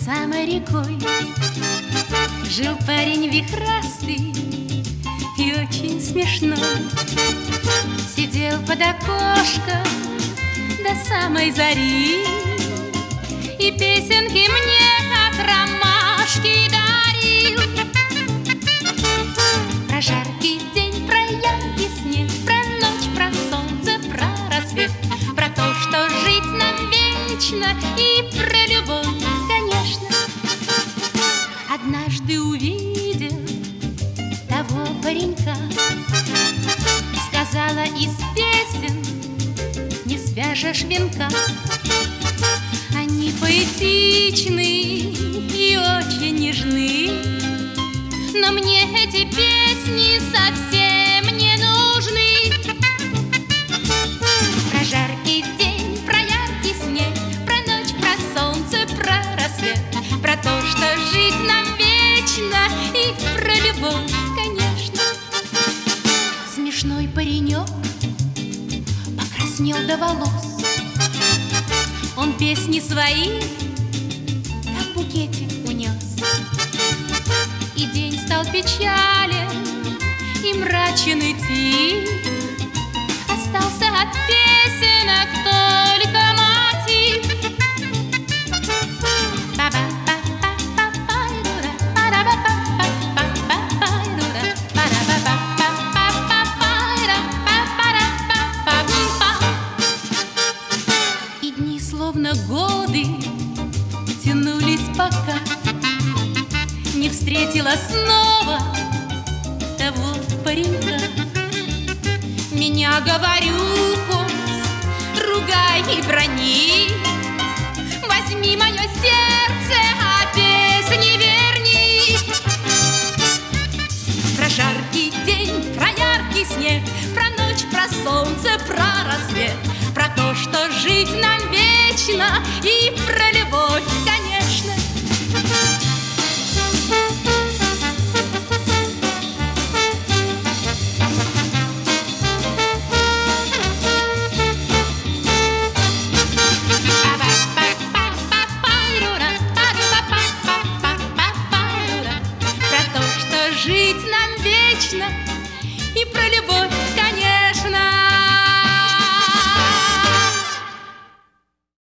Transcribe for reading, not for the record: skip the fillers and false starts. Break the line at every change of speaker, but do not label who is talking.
самой рекой жил парень вихрастый и очень смешной. Сидел под окошком до самой зари и песенки мне, как ромашки, дарил. Про жаркий день, про яркий снег, про ночь, про солнце, про рассвет, про то, что жить нам вечно, и про любовь, конечно. Однажды увидел того паренька, сказала из песен не свяжешь венка. Они поэтичны и очень нежны, но мне эти песни совсем не нужны. Про жаркий день, про яркий снег, про ночь, про солнце, про рассвет, про то, что жить нам вечно, и про любовь, конечно. Смешной паренек покраснел до волос. Он песни свои как букетик унес. И день стал печален и мрачен идти. Остался от песенок только мотив. И дни, словно годы, тянулись, пока не встретила снова того паренька. Меня, говорю, хоть ругай и брони, возьми мое сердце, а песни верни. Про жаркий день, про яркий снег, про ночь, про солнце, про рассвет, про то, что жить нам вечно, и про любовь, конечно. Жить нам вечно, и про любовь.